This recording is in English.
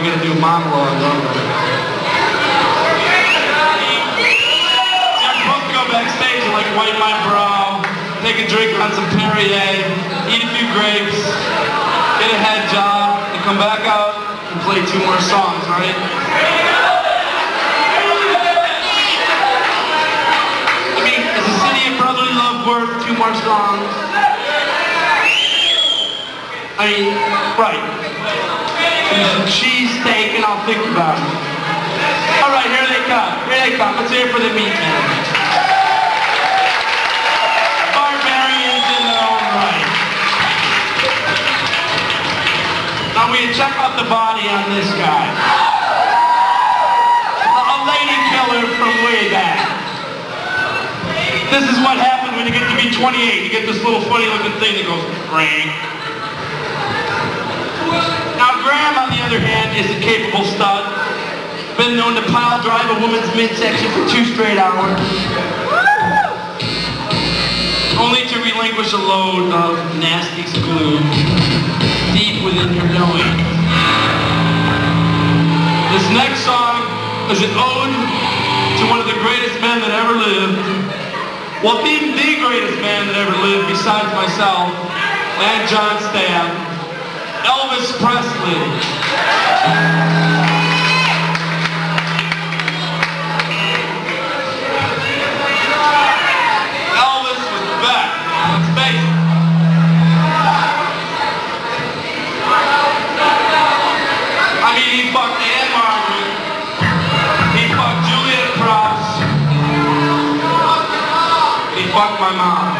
we gotta do a monologue, don't we? I'm supposed to go backstage and like wipe my brow, take a drink on some Perrier, eat a few grapes, get a head job, and come back out and play 2 more songs, right? I mean, is the city of brotherly love worth 2 more songs? I mean, right. Some cheesesteak and I'll think about it. Alright, here they come. Here they come. Let's hear it for the meat men. Barbarians in their own right. Now we check out the body on this guy. A lady killer from way back. This is what happens when you get to be 28. You get this little funny looking thing that goes, ring. Now Graham, on the other hand, is a capable stud. Been known to pile drive a woman's midsection for 2 straight hours. Only to relinquish a load of nasty glue deep within her knowing. This next song is an ode to one of the greatest men that ever lived. Well, even the greatest man that ever lived besides myself and John Stamm. Elvis Presley. Elvis was the best. Let's face it. I mean, he fucked Anne Margaret. He fucked Juliet Prowse. He fucked my mom.